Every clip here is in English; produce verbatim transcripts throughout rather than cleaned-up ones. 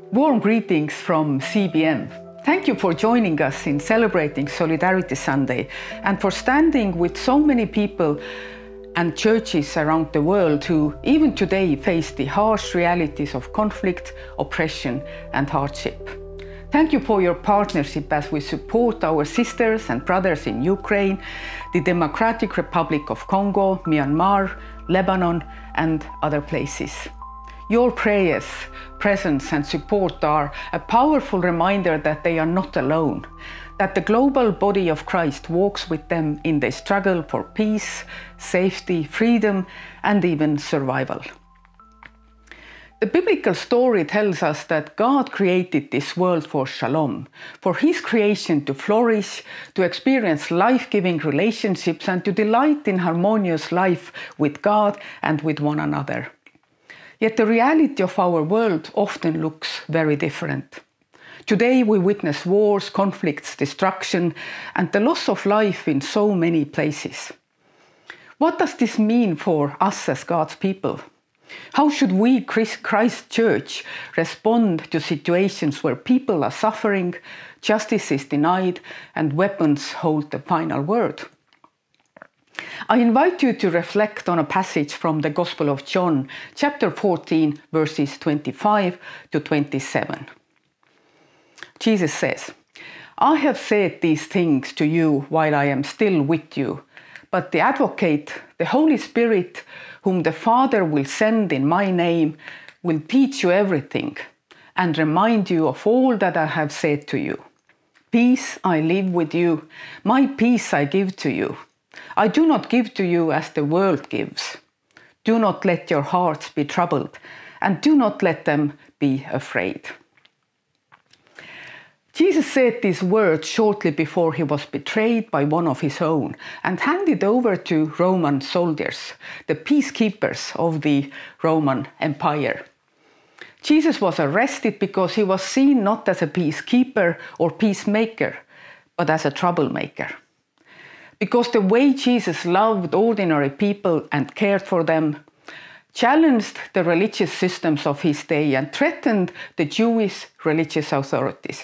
Warm greetings from C B M. Thank you for joining us in celebrating Solidarity Sunday and for standing with so many people and churches around the world who even today face the harsh realities of conflict, oppression and hardship. Thank you for your partnership as we support our sisters and brothers in Ukraine, the Democratic Republic of Congo, Myanmar, Lebanon and other places. Your prayers, presence and support are a powerful reminder that they are not alone, that the global body of Christ walks with them in their struggle for peace, safety, freedom and even survival. The biblical story tells us that God created this world for shalom, for His creation to flourish, to experience life-giving relationships and to delight in harmonious life with God and with one another. Yet the reality of our world often looks very different. Today we witness wars, conflicts, destruction, and the loss of life in so many places. What does this mean for us as God's people? How should we, Christ Church, respond to situations where people are suffering, justice is denied, and weapons hold the final word? I invite you to reflect on a passage from the Gospel of John, chapter fourteen, verses twenty-five to twenty-seven. Jesus says, "I have said these things to you while I am still with you, but the Advocate, the Holy Spirit, whom the Father will send in my name, will teach you everything and remind you of all that I have said to you. Peace I leave with you, my peace I give to you. I do not give to you as the world gives. Do not let your hearts be troubled, and do not let them be afraid." Jesus said these words shortly before he was betrayed by one of his own and handed over to Roman soldiers, the peacekeepers of the Roman Empire. Jesus was arrested because he was seen not as a peacekeeper or peacemaker, but as a troublemaker. Because the way Jesus loved ordinary people and cared for them challenged the religious systems of his day and threatened the Jewish religious authorities.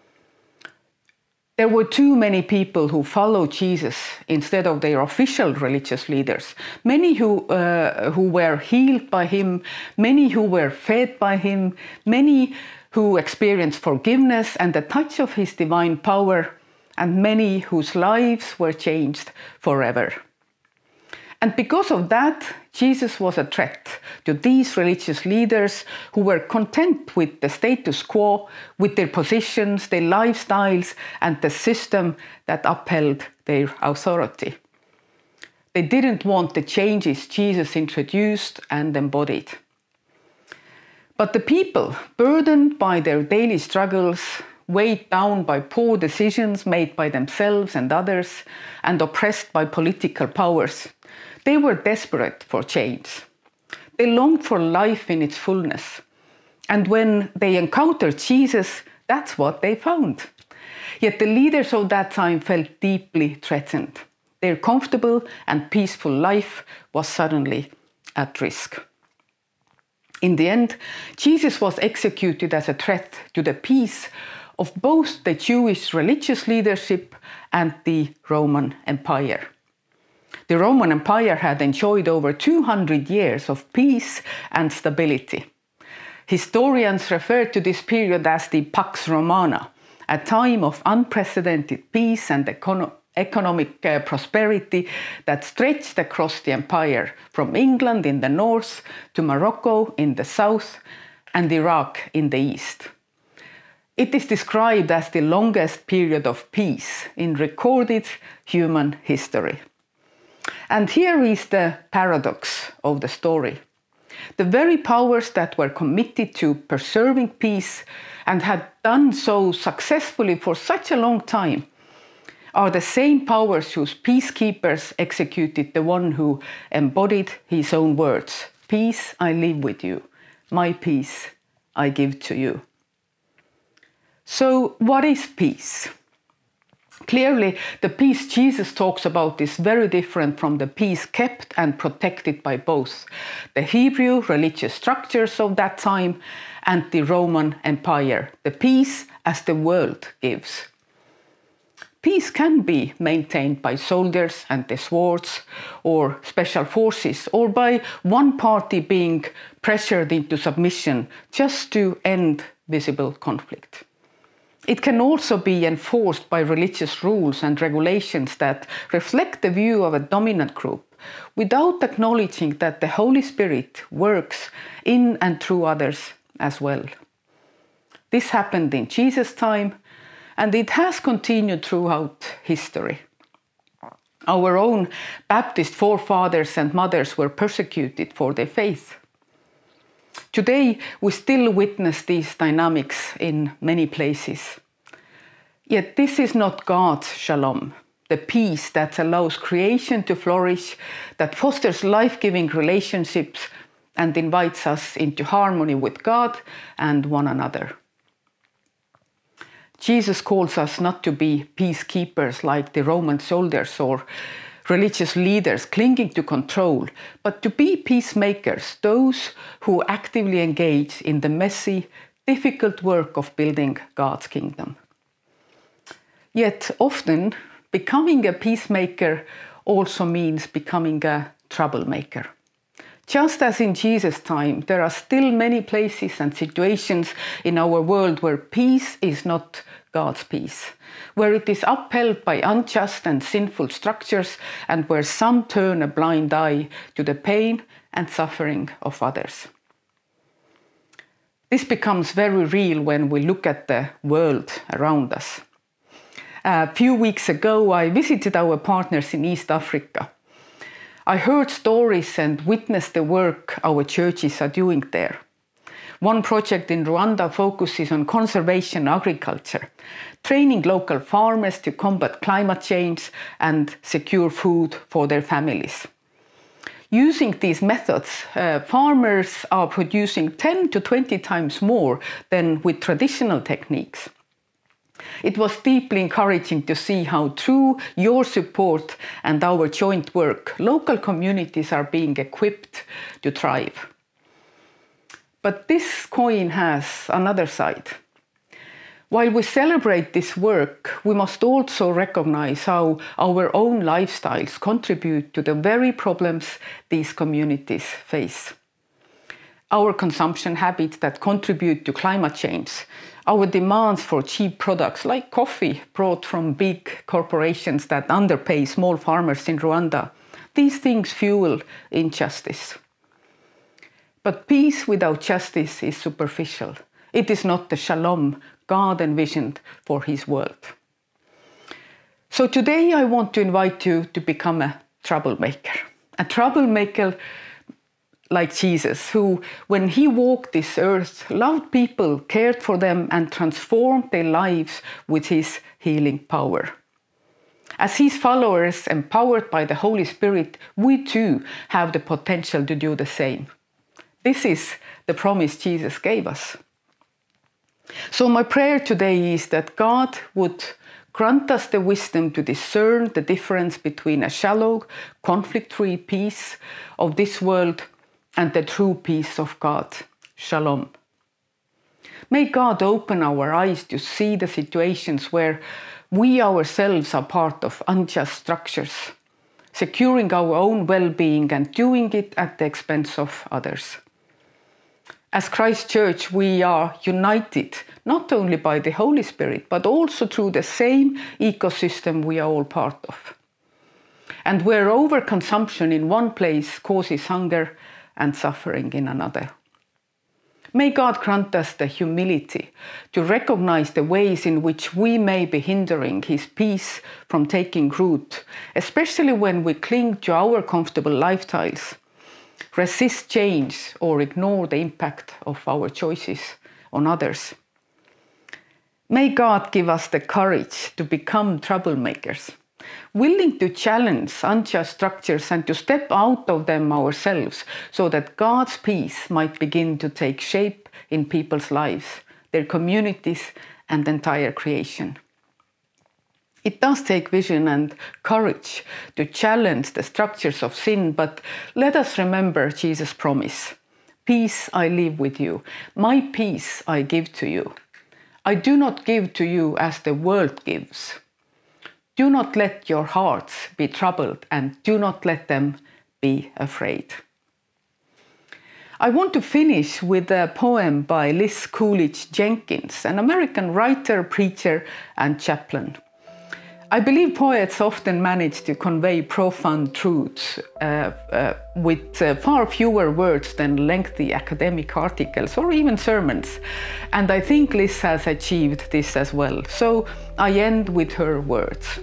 There were too many people who followed Jesus instead of their official religious leaders, many who, uh, who were healed by him, many who were fed by him, many who experienced forgiveness and the touch of his divine power, and many whose lives were changed forever. And because of that, Jesus was a threat to these religious leaders who were content with the status quo, with their positions, their lifestyles, and the system that upheld their authority. They didn't want the changes Jesus introduced and embodied. But the people, burdened by their daily struggles, weighed down by poor decisions made by themselves and others, and oppressed by political powers, they were desperate for change. They longed for life in its fullness. And when they encountered Jesus, that's what they found. Yet the leaders of that time felt deeply threatened. Their comfortable and peaceful life was suddenly at risk. In the end, Jesus was executed as a threat to the peace of both the Jewish religious leadership and the Roman Empire. The Roman Empire had enjoyed over two hundred years of peace and stability. Historians refer to this period as the Pax Romana, a time of unprecedented peace and econo- economic uh, prosperity that stretched across the empire, from England in the north to Morocco in the south and Iraq in the east. It is described as the longest period of peace in recorded human history. And here is the paradox of the story. The very powers that were committed to preserving peace and had done so successfully for such a long time are the same powers whose peacekeepers executed the one who embodied his own words. Peace I leave with you, my peace I give to you. So what is peace? Clearly, the peace Jesus talks about is very different from the peace kept and protected by both the Hebrew religious structures of that time and the Roman Empire, the peace as the world gives. Peace can be maintained by soldiers and the swords or special forces, or by one party being pressured into submission just to end visible conflict. It can also be enforced by religious rules and regulations that reflect the view of a dominant group without acknowledging that the Holy Spirit works in and through others as well. This happened in Jesus' time, and it has continued throughout history. Our own Baptist forefathers and mothers were persecuted for their faith. Today, we still witness these dynamics in many places. Yet this is not God's shalom, the peace that allows creation to flourish, that fosters life-giving relationships and invites us into harmony with God and one another. Jesus calls us not to be peacekeepers like the Roman soldiers or religious leaders clinging to control, but to be peacemakers, those who actively engage in the messy, difficult work of building God's kingdom. Yet often, becoming a peacemaker also means becoming a troublemaker. Just as in Jesus' time, there are still many places and situations in our world where peace is not God's peace, where it is upheld by unjust and sinful structures, and where some turn a blind eye to the pain and suffering of others. This becomes very real when we look at the world around us. A few weeks ago, I visited our partners in East Africa. I heard stories and witnessed the work our churches are doing there. One project in Rwanda focuses on conservation agriculture, training local farmers to combat climate change and secure food for their families. Using these methods, uh, farmers are producing ten to twenty times more than with traditional techniques. It was deeply encouraging to see how through your support and our joint work, local communities are being equipped to thrive. But this coin has another side. While we celebrate this work, we must also recognize how our own lifestyles contribute to the very problems these communities face. Our consumption habits that contribute to climate change, our demands for cheap products like coffee brought from big corporations that underpay small farmers in Rwanda, these things fuel injustice. But peace without justice is superficial. It is not the shalom God envisioned for his world. So today I want to invite you to become a troublemaker. A troublemaker like Jesus, who, when he walked this earth, loved people, cared for them, and transformed their lives with his healing power. As his followers, empowered by the Holy Spirit, we too have the potential to do the same. This is the promise Jesus gave us. So my prayer today is that God would grant us the wisdom to discern the difference between a shallow, conflict-free peace of this world and the true peace of God, shalom. May God open our eyes to see the situations where we ourselves are part of unjust structures, securing our own well-being and doing it at the expense of others. As Christ Church, we are united not only by the Holy Spirit, but also through the same ecosystem we are all part of. And where overconsumption in one place causes hunger and suffering in another. May God grant us the humility to recognize the ways in which we may be hindering his peace from taking root, especially when we cling to our comfortable lifestyles, resist change, or ignore the impact of our choices on others. May God give us the courage to become troublemakers, willing to challenge unjust structures and to step out of them ourselves so that God's peace might begin to take shape in people's lives, their communities, and entire creation. It does take vision and courage to challenge the structures of sin, but let us remember Jesus' promise. Peace I leave with you, my peace I give to you. I do not give to you as the world gives. Do not let your hearts be troubled and do not let them be afraid. I want to finish with a poem by Liz Coolidge Jenkins, an American writer, preacher, and chaplain. I believe poets often manage to convey profound truths uh, uh, with uh, far fewer words than lengthy academic articles or even sermons. And I think Liz has achieved this as well. So I end with her words.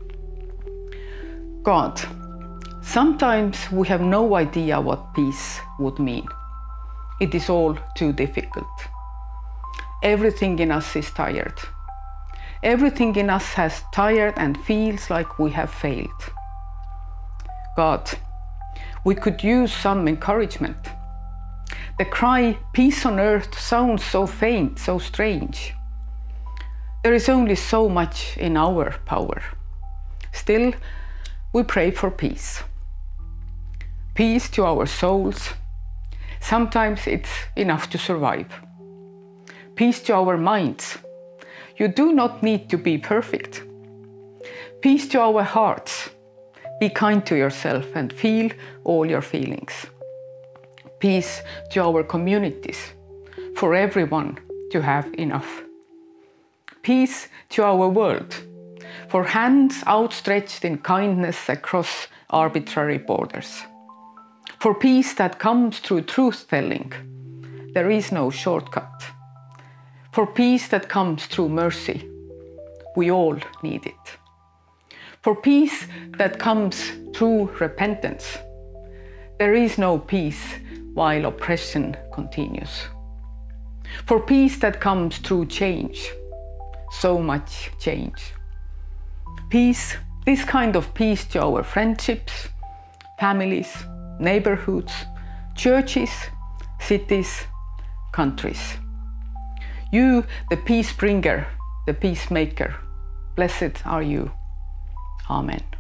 God, sometimes we have no idea what peace would mean. It is all too difficult. Everything in us is tired. Everything in us has tired and feels like we have failed. God, we could use some encouragement. The cry, peace on earth, sounds so faint, so strange. There is only so much in our power. Still, we pray for peace. Peace to our souls. Sometimes it's enough to survive. Peace to our minds. You do not need to be perfect. Peace to our hearts. Be kind to yourself and feel all your feelings. Peace to our communities, for everyone to have enough. Peace to our world, for hands outstretched in kindness across arbitrary borders. For peace that comes through truth-telling. There is no shortcut. For peace that comes through mercy. We all need it. For peace that comes through repentance. There is no peace while oppression continues. For peace that comes through change. So much change. Peace, this kind of peace to our friendships, families, neighborhoods, churches, cities, countries. You, the peace bringer, the peacemaker, blessed are you. Amen.